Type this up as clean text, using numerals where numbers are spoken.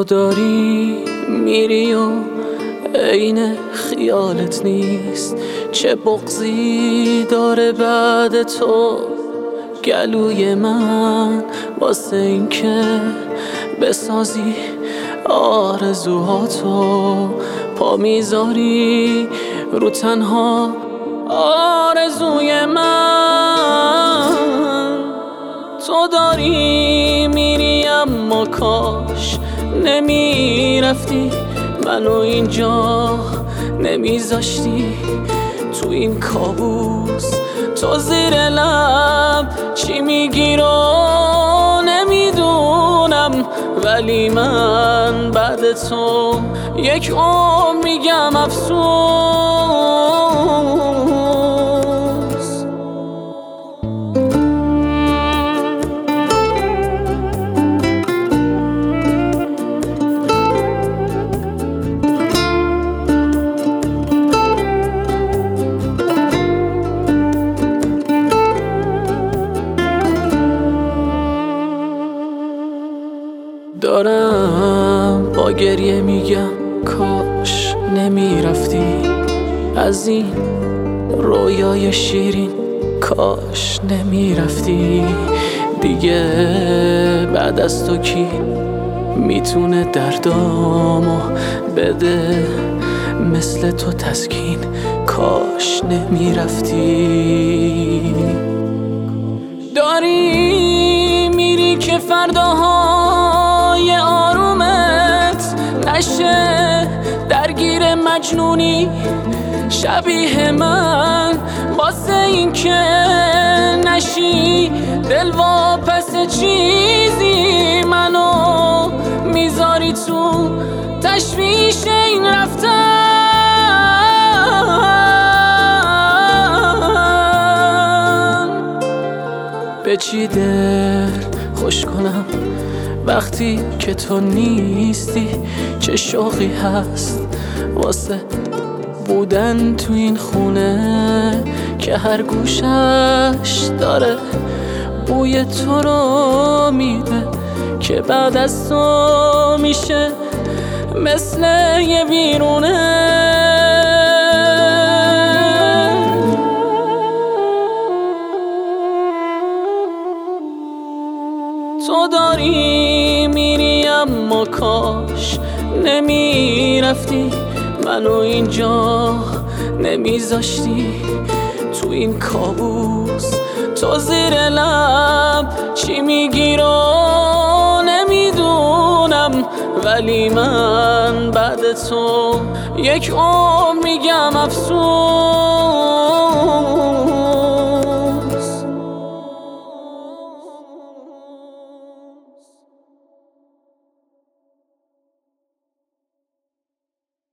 تو داری میری و عین خیالت نیست. چه بغضی داره بعد تو گلوی من، واسه این که بسازی آرزوهاتو. پا میذاری رو تنها آرزوی من. تو داری میری اما کاش نمیرفتی، منو اینجا نمیذاشتی. تو این کابوس تو زیر لب چی میگی رو نمیدونم، ولی من بعد تو یک عمر میگم افسوس. دارم با گریه میگم کاش نمیرفتی از این رویای شیرین، کاش نمیرفتی دیگه. بعد از تو کی میتونه دردامو بده مثل تو تسکین، کاش نمیرفتی. داری میری که فرداهای آرومت نشه درگیر مجنونی شبیه من، واسه این که نشی دلواپس چیزی منو میذاری تو تشویش این رفتن. به چی دل خوش کنم وقتی که تو نیستی؟ چه شوقی هست واسه بودن تو این خونه که هر گوشش داره بوی تو رو میده، که بعد از تو میشه مثل یه ویرونه. تو داری میری اما کاش نمیرفتی، منو اینجا نمیذاشتی. تو این کابوس تو زیر لب چی میگی رو نمیدونم، ولی من بعد تو یک عمر میگم افسوس.